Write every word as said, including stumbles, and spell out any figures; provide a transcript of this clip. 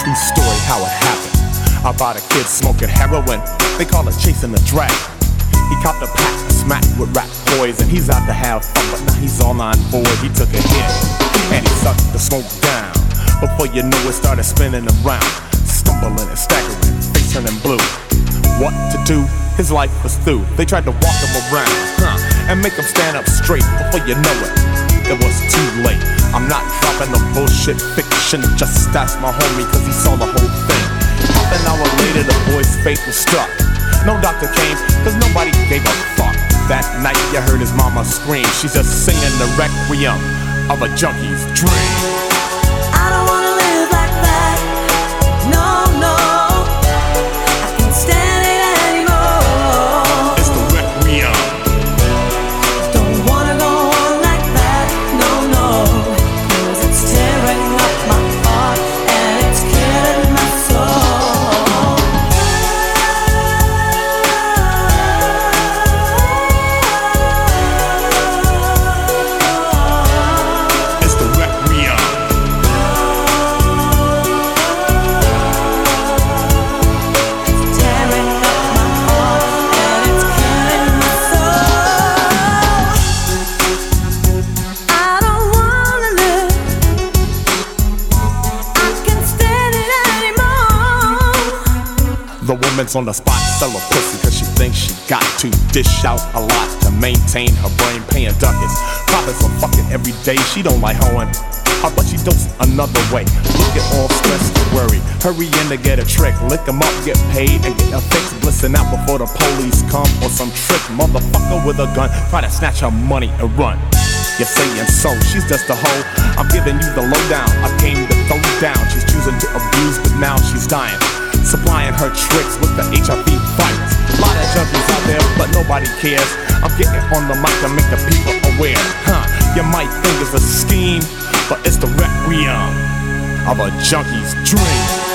true story how it happened. About a kid smoking heroin, they call it chasing the dragon. He copped a pack of smack with rap poison. He's out to have fun, but now he's all on board. He took a hit, and he sucked the smoke down. Before you knew it, started spinning around, stumbling and staggering, face turning blue. What to do? His life was through. They tried to walk him around, huh, and make him stand up straight. Before you know it, it was too late. I'm not dropping no bullshit fiction. Just ask my homie, cause he saw the whole thing. Half an hour later, the boy's fate was struck. No doctor came, cause nobody gave a fuck. That night, you heard his mama scream. She's just singing the requiem of a junkie's dream. I don't wanna live like that. No, no, I can't stand it anymore. It's the requiem. Don't wanna go on like that. No, no, cause it's tearing up my heart and it's killing my soul. It's the requiem. Tearing up my heart and it's killing my soul. I don't wanna live. I can't stand it anymore. The woman's on the spot, sell her pussy cause she thinks she got to dish out a lot to maintain her brain, paying ducats. Profits are fucking every day, she don't like hoeing, uh, but she does another way. Look at all stress and worry, hurry in to get a trick. Lick 'em up, get paid, and get a fix. Listen out before the police come or some trick motherfucker with a gun try to snatch her money and run. You're saying so, she's just a hoe. I'm giving you the lowdown, I came to throw down. She's choosing to abuse, but now she's dying, supplying her tricks with the H I V virus. A lot of junkies out there, but nobody cares. I'm getting on the mic to make the people aware. Huh, you might think it's a scheme, but it's the requiem of a junkie's dream.